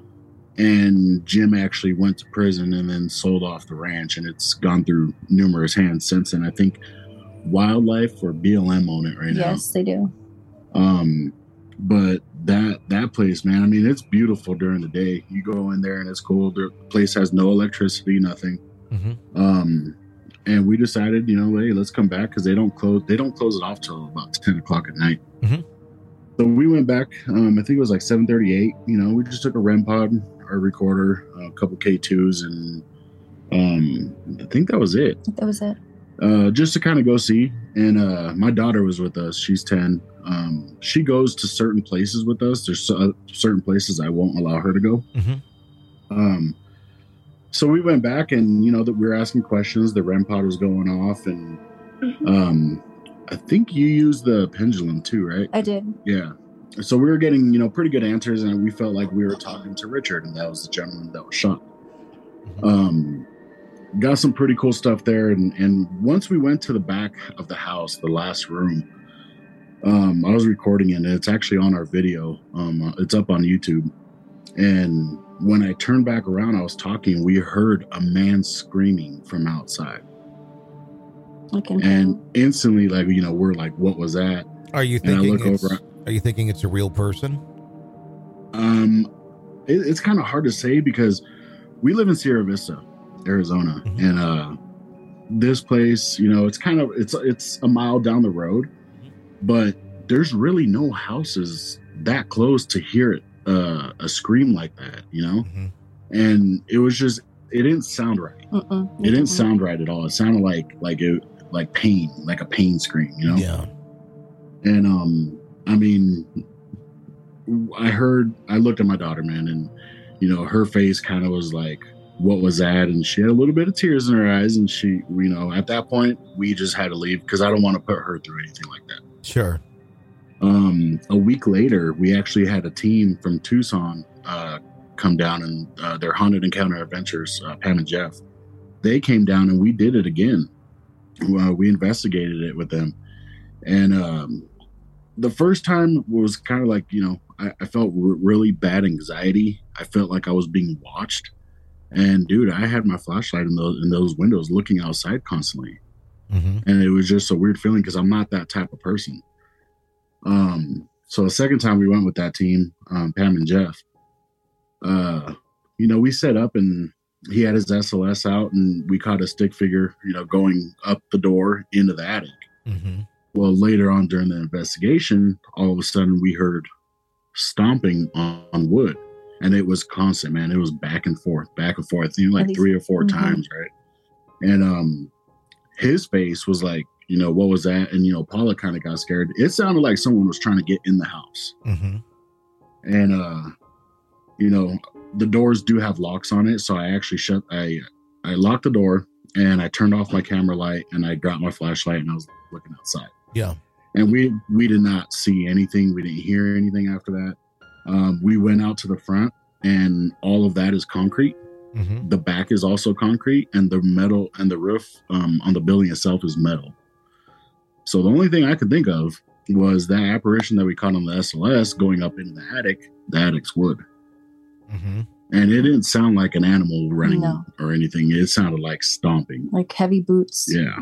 [SPEAKER 8] And Jim actually went to prison and then sold off the ranch. And it's gone through numerous hands since then. I think Wildlife or B L M own it right
[SPEAKER 7] yes,
[SPEAKER 8] now.
[SPEAKER 7] Yes, they do.
[SPEAKER 8] Um, but that that place, man, I mean, it's beautiful during the day. You go in there and it's cool. The place has no electricity, nothing. Mm-hmm. Um, and we decided, you know, hey, let's come back because they don't close. They don't close it off till about ten o'clock at night. Mm-hmm. So we went back. Um, I think it was like seven thirty-eight. You know, we just took a R E M pod, our recorder, a couple K twos, and um, I think that was it.
[SPEAKER 7] That was it.
[SPEAKER 8] Uh, just to kind of go see. And uh, my daughter was with us. She's ten. Um, she goes to certain places with us. There's so, certain places I won't allow her to go. Mm-hmm. Um, so we went back and, you know, that we were asking questions. The R E M pod was going off. And um, I think you used the pendulum too, right?
[SPEAKER 7] I did.
[SPEAKER 8] Yeah. So we were getting, you know, pretty good answers. And we felt like we were talking to Richard. And that was the gentleman that was shot. Mm-hmm. Um, got some pretty cool stuff there. And, and once we went to the back of the house, the last room, um, I was recording it and it's actually on our video. Um, it's up on YouTube. And when I turned back around, I was talking, we heard a man screaming from outside.
[SPEAKER 7] Okay.
[SPEAKER 8] And instantly, like, you know, we're like, what was that?
[SPEAKER 6] Are you thinking it's, over, are you thinking it's a real person?
[SPEAKER 8] Um, it, it's kind of hard to say because we live in Sierra Vista, Arizona. Mm-hmm. And, uh, this place, you know, it's kind of, it's, it's a mile down the road, but there's really no houses that close to hear it, uh, a scream like that, you know? Mm-hmm. And it was just, it didn't sound right. Uh-uh. It didn't uh-uh. sound right at all. It sounded like, like it, like pain, like a pain scream, you know?
[SPEAKER 6] Yeah.
[SPEAKER 8] And, um, I mean, I heard, I looked at my daughter, man, and, you know, her face kind of was like, what was that? And she had a little bit of tears in her eyes. And she, you know, at that point, we just had to leave because I don't want to put her through anything like that.
[SPEAKER 6] Sure.
[SPEAKER 8] Um, a week later, we actually had a team from Tucson uh, come down, and uh, their Haunted Encounter Adventures, uh, Pam and Jeff. They came down and we did it again. Uh, we investigated it with them. And um, the first time was kind of like, you know, I, I felt r- really bad anxiety. I felt like I was being watched. And dude, I had my flashlight in those in those windows looking outside constantly. Mm-hmm. And it was just a weird feeling because I'm not that type of person. Um, so the second time we went with that team, um, Pam and Jeff, uh, you know, we set up and he had his S L S out and we caught a stick figure, you know, going up the door into the attic. Mm-hmm. Well, later on during the investigation, all of a sudden we heard stomping on, on wood, and it was constant, man. It was back and forth, back and forth, you know, like three or four mm-hmm. times. Right. And, um, his face was like, you know, what was that? And, you know, Paula kind of got scared. It sounded like someone was trying to get in the house. Mm-hmm. And, uh, you know, the doors do have locks on it. So I actually shut, I, I locked the door and I turned off my camera light and I got my flashlight and I was looking outside.
[SPEAKER 6] Yeah.
[SPEAKER 8] And we, we did not see anything. We didn't hear anything after that. Um, we went out to the front and all of that is concrete. Mm-hmm. The back is also concrete and the metal and the roof um, on the building itself is metal. So the only thing I could think of was that apparition that we caught on the S L S going up into the attic, the attic's wood. Mm-hmm. And it didn't sound like an animal running no. or anything. It sounded like stomping.
[SPEAKER 7] Like heavy boots.
[SPEAKER 8] Yeah.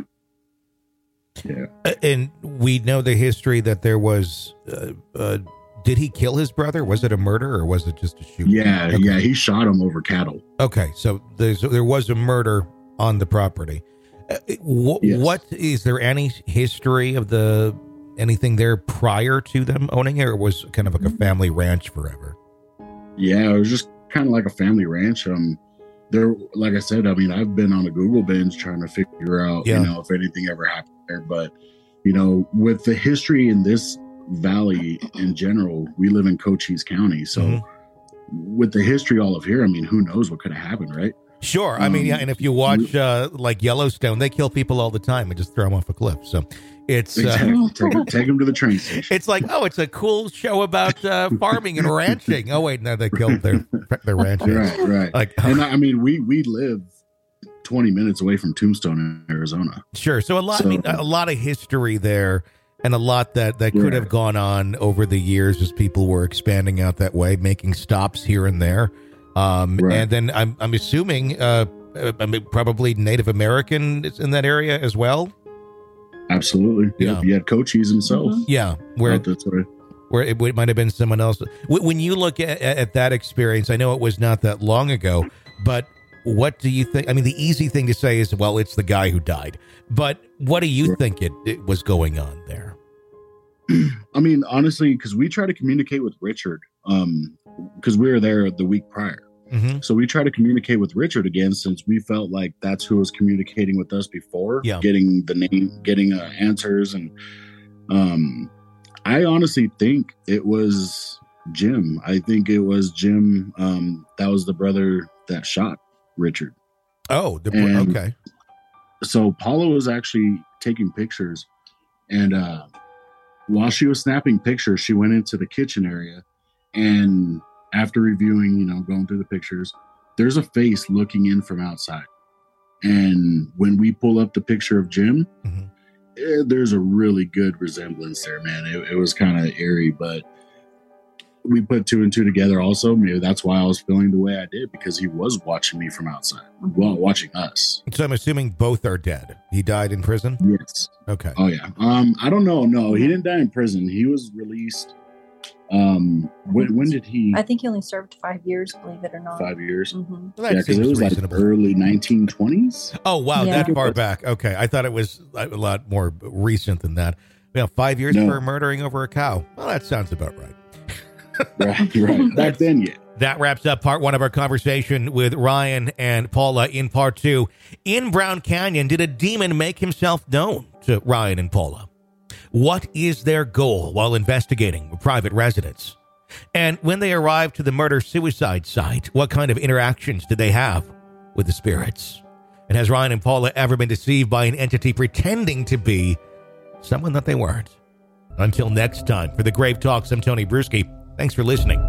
[SPEAKER 8] Yeah.
[SPEAKER 6] Uh, and we know the history that there was, uh, uh, did he kill his brother? Was it a murder or was it just a shooting?
[SPEAKER 8] Yeah. Okay. Yeah. He shot him over cattle.
[SPEAKER 6] Okay. So there's, there was a murder on the property. Uh, wh- yes. What is there any history of the, anything there prior to them owning it, or was it kind of like a family ranch forever?
[SPEAKER 8] Yeah. It was just kind of like a family ranch. Um, there, like I said, I mean, I've been on a Google binge trying to figure out, yeah. you know, if anything ever happened there, but you know, with the history in this valley in general, we live in Cochise County. So mm-hmm. with the history all of here, I mean, who knows what could have happened, right?
[SPEAKER 6] Sure. I um, mean, yeah. And if you watch uh, like Yellowstone, they kill people all the time and just throw them off a cliff. So it's
[SPEAKER 8] exactly.
[SPEAKER 6] uh,
[SPEAKER 8] take, take them to the train station.
[SPEAKER 6] It's like, oh, it's a cool show about uh, farming and ranching. Oh, wait, no, they killed their their ranchers.
[SPEAKER 8] Right, right. Like, oh. And I mean, we we live twenty minutes away from Tombstone in Arizona.
[SPEAKER 6] Sure. So a lot, so, I mean, a lot of history there. And a lot that, that could right. have gone on over the years as people were expanding out that way, making stops here and there. Um, right. And then I'm I'm assuming uh, I mean, probably Native American is in that area as well.
[SPEAKER 8] Absolutely. Yeah. You had Cochise himself.
[SPEAKER 6] Mm-hmm. Yeah. Where, where it, it might have been someone else. When you look at, at that experience, I know it was not that long ago, but what do you think? I mean, the easy thing to say is, well, it's the guy who died. But what do you right. think it, it was going on there?
[SPEAKER 8] I mean, honestly, because we try to communicate with Richard, um, because we were there the week prior. Mm-hmm. So we try to communicate with Richard again, since we felt like that's who was communicating with us before,
[SPEAKER 6] yeah.
[SPEAKER 8] getting the name, getting uh, answers. And um, I honestly think it was Jim. I think it was Jim. Um, that was the brother that shot Richard.
[SPEAKER 6] Oh, the, and okay.
[SPEAKER 8] So Paula was actually taking pictures, and uh, while she was snapping pictures, she went into the kitchen area, and after reviewing, you know, going through the pictures, there's a face looking in from outside. And when we pull up the picture of Jim, mm-hmm. eh, there's a really good resemblance there, man. It, it was kind of eerie, but we put two and two together also. Maybe that's why I was feeling the way I did, because he was watching me from outside, well, watching us.
[SPEAKER 6] So I'm assuming both are dead. He died in prison?
[SPEAKER 8] Yes.
[SPEAKER 6] Okay.
[SPEAKER 8] Oh, yeah. Um, I don't know. No, he didn't die in prison. He was released. Um, when, when did he?
[SPEAKER 7] I think he only served five years, believe it or not.
[SPEAKER 8] Five years?
[SPEAKER 7] Mm-hmm.
[SPEAKER 6] Well,
[SPEAKER 8] yeah, because it was reasonable. Like early nineteen twenties.
[SPEAKER 6] Oh, wow. Yeah. That far back. Okay. I thought it was a lot more recent than that. You know, five years no. for murdering over a cow. Well, that sounds about right.
[SPEAKER 8] Right, right. Back then, yeah.
[SPEAKER 6] That wraps up part one of our conversation with Ryan and Paula. In part two, in Brown Canyon, did a demon make himself known to Ryan and Paula? What is their goal while investigating private residence? And when they arrived to the murder-suicide site, what kind of interactions did they have with the spirits? And has Ryan and Paula ever been deceived by an entity pretending to be someone that they weren't? Until next time, for the Grave Talks, I'm Tony Bruschi. Thanks for listening.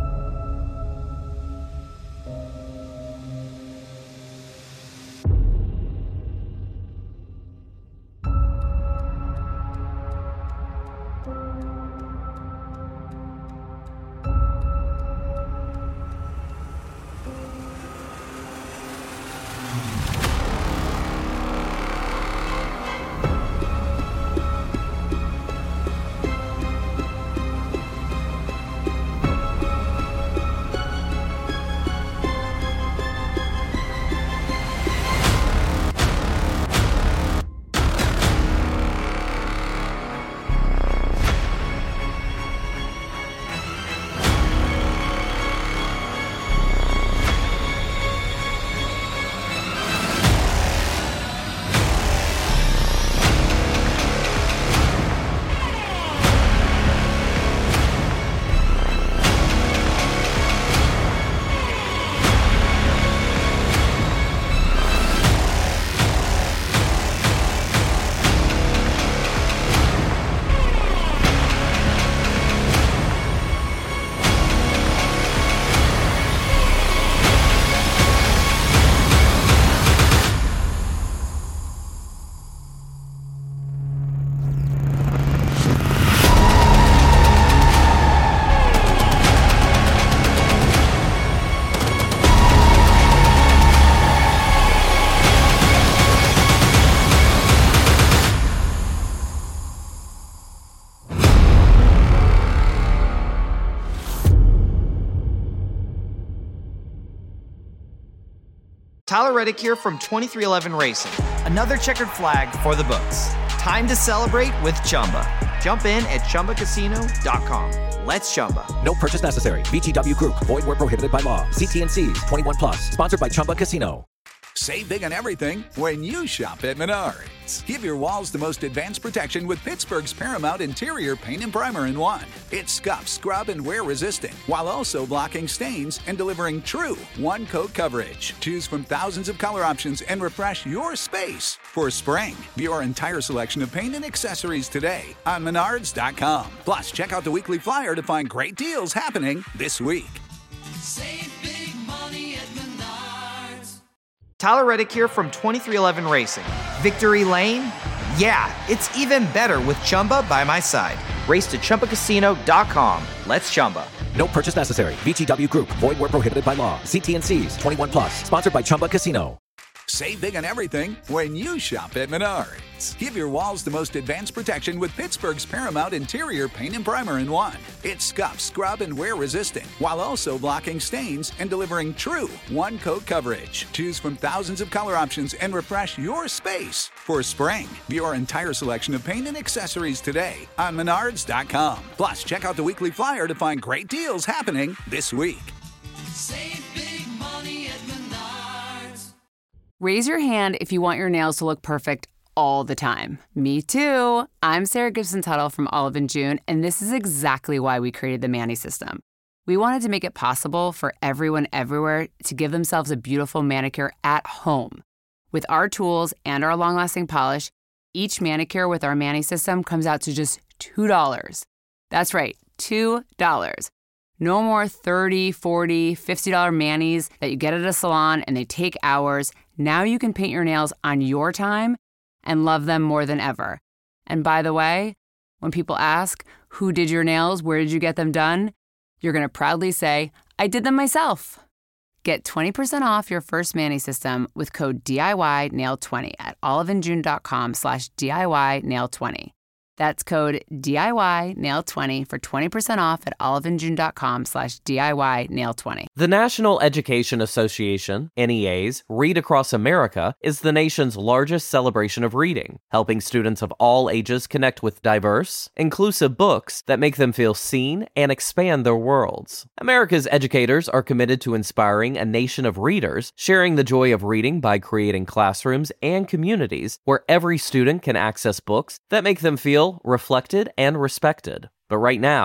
[SPEAKER 3] Tyler Reddick here from twenty-three eleven Racing. Another checkered flag for the books. Time to celebrate with Chumba. Jump in at Chumba Casino dot com. Let's Chumba.
[SPEAKER 4] No purchase necessary. V G W Group. Void where prohibited by law. See T and C's. twenty-one plus. Sponsored by Chumba Casino.
[SPEAKER 9] Save big on everything when you shop at Menards. Give your walls the most advanced protection with Pittsburgh's Paramount Interior Paint and Primer in one. It's scuff, scrub, and wear resistant, while also blocking stains and delivering true one-coat coverage. Choose from thousands of color options and refresh your space for spring. View our entire selection of paint and accessories today on Menards dot com. Plus, check out the weekly flyer to find great deals happening this week.
[SPEAKER 10] Save big money at Menards.
[SPEAKER 3] Tyler Reddick here from twenty-three eleven Racing. Victory Lane? Yeah, it's even better with Chumba by my side. Race to Chumba Casino dot com. Let's Chumba.
[SPEAKER 4] No purchase necessary. V G W Group. Void where prohibited by law. See T and C's. twenty-one plus. Sponsored by Chumba Casino.
[SPEAKER 9] Save big on everything when you shop at Menards. Give your walls the most advanced protection with Pittsburgh's Paramount Interior Paint and Primer in one. It's scuff, scrub, and wear resistant, while also blocking stains and delivering true one-coat coverage. Choose from thousands of color options and refresh your space for spring. View our entire selection of paint and accessories today on Menards dot com. Plus, check out the weekly flyer to find great deals happening this week.
[SPEAKER 10] Save big money at Menards.
[SPEAKER 11] Raise your hand if you want your nails to look perfect all the time. Me too. I'm Sarah Gibson Tuttle from Olive and June, and this is exactly why we created the Manny System. We wanted to make it possible for everyone everywhere to give themselves a beautiful manicure at home. With our tools and our long-lasting polish, each manicure with our Manny System comes out to just two dollars. That's right, two dollars. No more thirty dollars, forty dollars, fifty dollars manis that you get at a salon and they take hours. Now you can paint your nails on your time and love them more than ever. And by the way, when people ask, who did your nails? Where did you get them done? You're going to proudly say, I did them myself. Get twenty percent off your first Manny System with code D I Y nail twenty at oliveandjune.com slash DIY nail 20. That's code D I Y nail twenty for twenty percent off at oliveandjune.com slash DIY nail 20.
[SPEAKER 12] The National Education Association, N E A's Read Across America, is the nation's largest celebration of reading, helping students of all ages connect with diverse, inclusive books that make them feel seen and expand their worlds. America's educators are committed to inspiring a nation of readers, sharing the joy of reading by creating classrooms and communities where every student can access books that make them feel reflected and respected. But right now,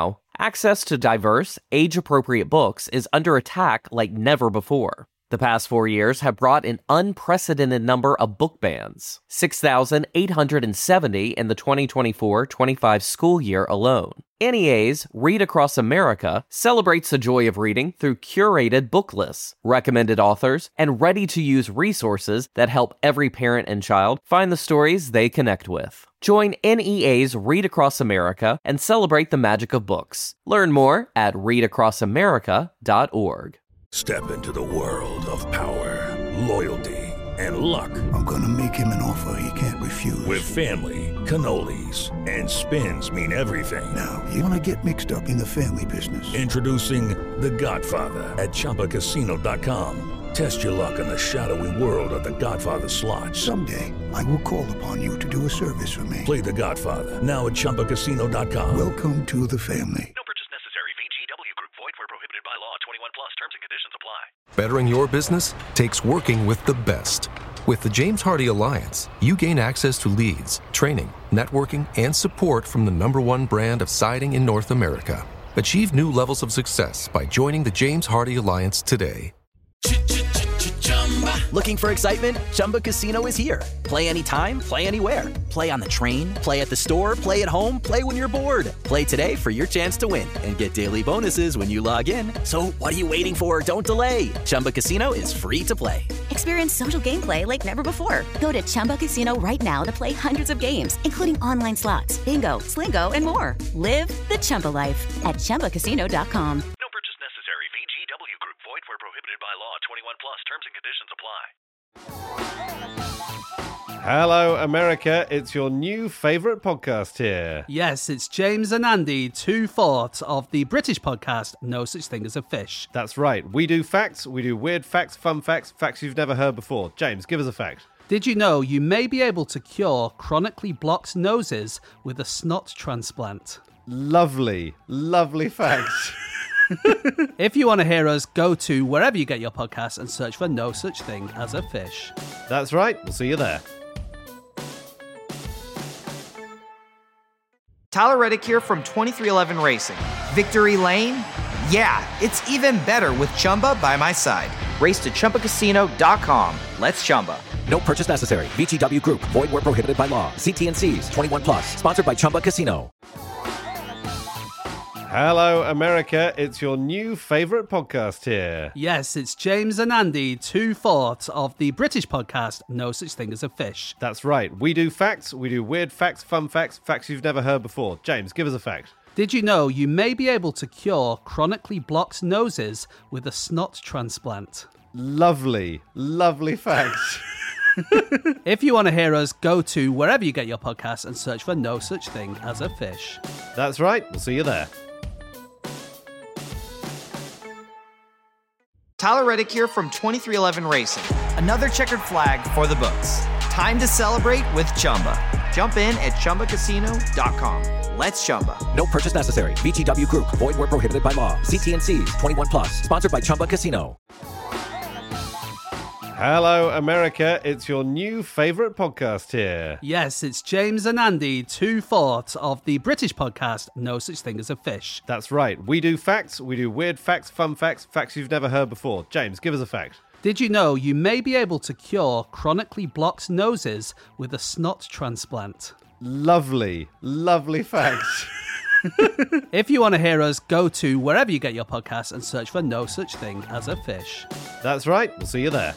[SPEAKER 12] access to diverse, age-appropriate books is under attack like never before. The past four years have brought an unprecedented number of book bans, six thousand eight hundred seventy in the twenty twenty-four twenty-five school year alone. N E A's Read Across America celebrates the joy of reading through curated book lists, recommended authors, and ready-to-use resources that help every parent and child find the stories they connect with. Join N E A's Read Across America and celebrate the magic of books. Learn more at read across america dot org.
[SPEAKER 13] Step into the world of power, loyalty, and luck.
[SPEAKER 14] I'm gonna make him an offer he can't refuse.
[SPEAKER 13] With family, cannolis, and spins mean everything.
[SPEAKER 14] Now, you wanna get mixed up in the family business.
[SPEAKER 13] Introducing The Godfather at chumba casino dot com. Test your luck in the shadowy world of The Godfather slot.
[SPEAKER 14] Someday, I will call upon you to do a service for me.
[SPEAKER 13] Play The Godfather, now at chumba casino dot com.
[SPEAKER 14] Welcome to the family.
[SPEAKER 15] No purchase necessary. V G W Group. Void where prohibited by law. twenty-one plus. Terms and conditions apply.
[SPEAKER 16] Bettering your business takes working with the best. With the James Hardie Alliance, you gain access to leads, training, networking, and support from the number one brand of siding in North America. Achieve new levels of success by joining the James Hardie Alliance today.
[SPEAKER 17] Looking for excitement? Chumba Casino is here. Play anytime, play anywhere. Play on the train, play at the store, play at home, play when you're bored. Play today for your chance to win and get daily bonuses when you log in. So what are you waiting for? Don't delay. Chumba Casino is free to play.
[SPEAKER 18] Experience social gameplay like never before. Go to Chumba Casino right now to play hundreds of games, including online slots, bingo, Slingo, and more. Live the Chumba life at chumba casino dot com.
[SPEAKER 15] No purchase necessary. V G W Group. Void where prohibited by law. twenty-one plus. Terms and conditions apply.
[SPEAKER 19] Hello, America. It's your new favourite podcast here.
[SPEAKER 20] Yes, it's James and Andy, two-fourths of the British podcast No Such Thing as a Fish.
[SPEAKER 19] That's right. We do facts, we do weird facts, fun facts, facts you've never heard before. James, give us a fact.
[SPEAKER 20] Did you know you may be able to cure chronically blocked noses with a snot transplant?
[SPEAKER 19] Lovely, lovely facts.
[SPEAKER 20] If you want to hear us, go to wherever you get your podcasts and search for No Such Thing as a Fish.
[SPEAKER 19] That's right. We'll see you there.
[SPEAKER 3] Tyler Reddick here from twenty-three eleven Racing. Victory Lane? Yeah, it's even better with Chumba by my side. Race to chumba casino dot com. Let's Chumba.
[SPEAKER 4] No purchase necessary. V G W Group. Void where prohibited by law. See T and C's. twenty-one plus. Sponsored by Chumba Casino.
[SPEAKER 19] Hello, America. It's your new favourite podcast here.
[SPEAKER 20] Yes, it's James and Andy, two-fourths of the British podcast No Such Thing as a Fish.
[SPEAKER 19] That's right. We do facts, we do weird facts, fun facts, facts you've never heard before. James, give us a fact.
[SPEAKER 20] Did you know you may be able to cure chronically blocked noses with a snot transplant?
[SPEAKER 19] Lovely, lovely facts.
[SPEAKER 20] If you want to hear us, go to wherever you get your podcasts and search for No Such Thing as a Fish.
[SPEAKER 19] That's right. We'll see you there.
[SPEAKER 3] Tyler Reddick here from twenty-three eleven Racing. Another checkered flag for the books. Time to celebrate with Chumba. Jump in at chumba casino dot com. Let's Chumba.
[SPEAKER 4] No purchase necessary. V G W Group. Void where prohibited by law. See T and C's. twenty-one plus. Sponsored by Chumba Casino.
[SPEAKER 19] Hello, America. It's your new favourite podcast here.
[SPEAKER 20] Yes, it's James and Andy, two-fourths of the British podcast No Such Thing as a Fish.
[SPEAKER 19] That's right. We do facts, we do weird facts, fun facts, facts you've never heard before. James, give us a fact.
[SPEAKER 20] Did you know you may be able to cure chronically blocked noses with a snot transplant?
[SPEAKER 19] Lovely, lovely facts.
[SPEAKER 20] If you want to hear us, go to wherever you get your podcasts and search for No Such Thing as a Fish.
[SPEAKER 19] That's right. We'll see you there.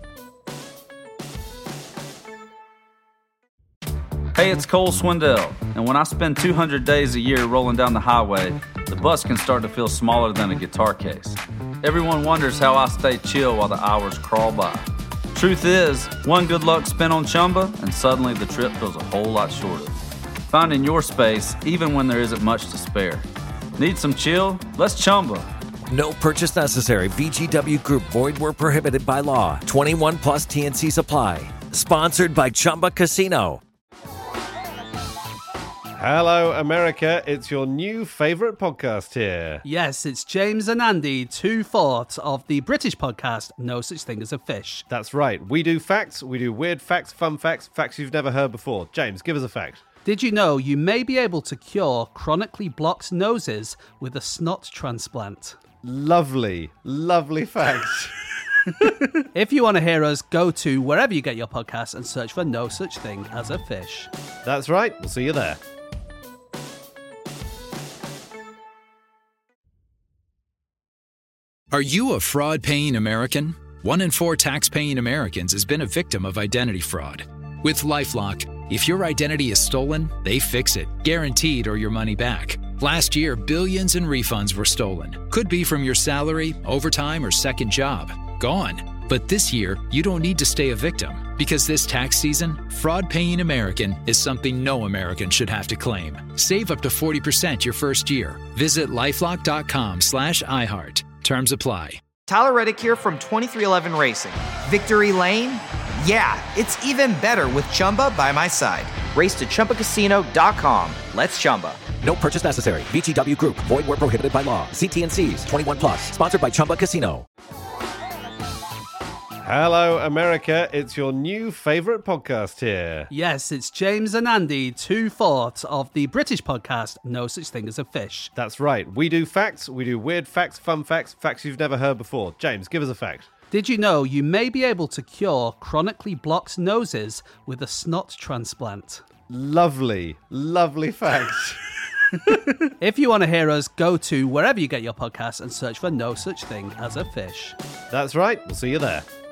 [SPEAKER 21] Hey, it's Cole Swindell, and when I spend two hundred days a year rolling down the highway, the bus can start to feel smaller than a guitar case. Everyone wonders how I stay chill while the hours crawl by. Truth is, one good luck spent on Chumba, and suddenly the trip feels a whole lot shorter. Finding your space, even when there isn't much to spare. Need some chill? Let's Chumba.
[SPEAKER 4] No purchase necessary. V G W Group. Void where prohibited by law. twenty-one plus T and C supply. Sponsored by Chumba Casino.
[SPEAKER 19] Hello, America. It's your new favourite podcast here.
[SPEAKER 20] Yes, it's James and Andy, two-fourths of the British podcast No Such Thing as a Fish.
[SPEAKER 19] That's right. We do facts, we do weird facts, fun facts, facts you've never heard before. James, give us a fact.
[SPEAKER 20] Did you know you may be able to cure chronically blocked noses with a snot transplant?
[SPEAKER 19] Lovely, lovely facts.
[SPEAKER 20] If you want to hear us, go to wherever you get your podcasts and search for No Such Thing as a Fish.
[SPEAKER 19] That's right. We'll see you there.
[SPEAKER 5] Are you a fraud-paying American? One in four tax-paying Americans has been a victim of identity fraud. With LifeLock, if your identity is stolen, they fix it, guaranteed, or your money back. Last year, billions in refunds were stolen. Could be from your salary, overtime, or second job. Gone. But this year, you don't need to stay a victim, because this tax season, fraud-paying American is something no American should have to claim. Save up to forty percent your first year. Visit lifelock.com slash iHeart. Terms apply.
[SPEAKER 3] Tyler Reddick here from twenty-three eleven Racing. Victory Lane? Yeah, it's even better with Chumba by my side. Race to Chumba Casino dot com. Let's Chumba.
[SPEAKER 4] No purchase necessary. V G W Group. Void where prohibited by law. See T and C's. twenty-one plus. Sponsored by Chumba Casino.
[SPEAKER 19] Hello, America. It's your new favourite podcast here.
[SPEAKER 20] Yes, it's James and Andy, two-fourths of the British podcast No Such Thing as a Fish.
[SPEAKER 19] That's right. We do facts. We do weird facts, fun facts, facts you've never heard before. James, give us a fact.
[SPEAKER 20] Did you know you may be able to cure chronically blocked noses with a snot transplant?
[SPEAKER 19] Lovely, lovely facts.
[SPEAKER 20] If you want to hear us, go to wherever you get your podcasts and search for No Such Thing as a Fish.
[SPEAKER 19] That's right. We'll see you there.